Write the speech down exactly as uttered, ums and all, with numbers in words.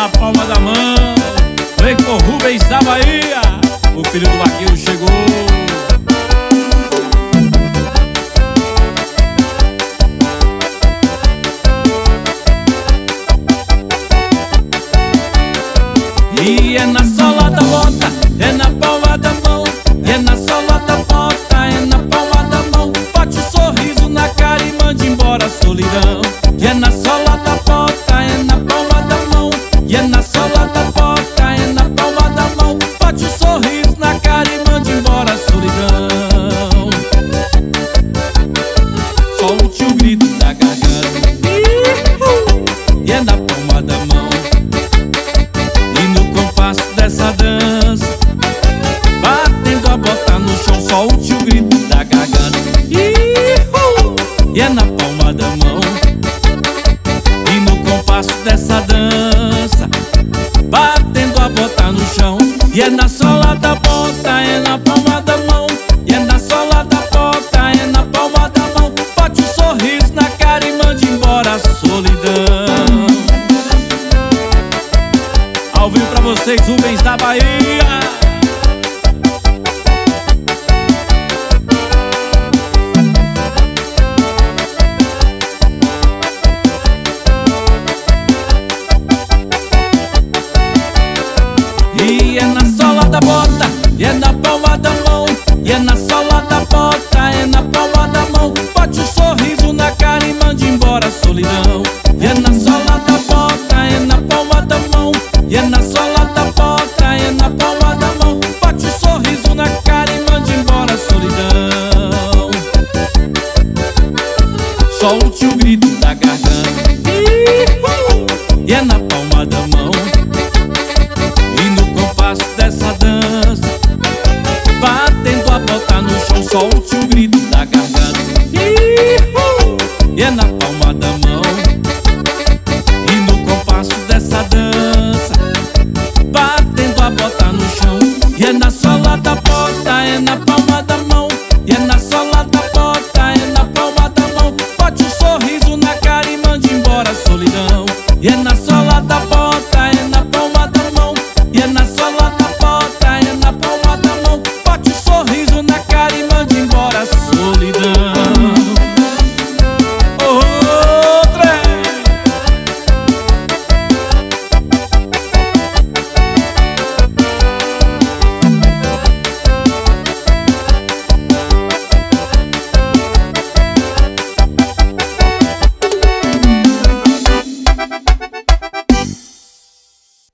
na palma da mão. Vem com Rubens da Bahia, o filho do vaqueiro chegou. E é na sola da bota, é na palma da mão. E é na sola da bota, é na palma da mão. Bote um sorriso na cara e mande embora a solidão. E é na sola da bota, é na palma da mão. E é na sola da bota, é na palma da mão. Bote um sorriso na cara e mande embora a solidão. Solte o grito da garganta. E é na palma da mão. Dessa dança, batendo a bota no chão, solte o grito da garganta. E é na palma da mão. E no compasso dessa dança, batendo a bota no chão. E é na sola da bota, é na palma da mão. E é na sola da bota, é na palma da mão. Bote um sorriso na cara e mande embora a solidão. Ao vivo pra vocês, Rubens da Bahia. E é na sola da bota, e é na palma da mão. E é na sola da bota, é na palma da mão. Bote um sorriso na cara e mande embora a solidão. E é na sola da bota, é na palma da mão. E é na sola da bota, é na palma da mão. Bote um sorriso na cara e mande embora a solidão. Solte o grito da garganta. E é na palma da mão. E no compasso dessa dança, batendo a bota no chão, solte o grito da garganta.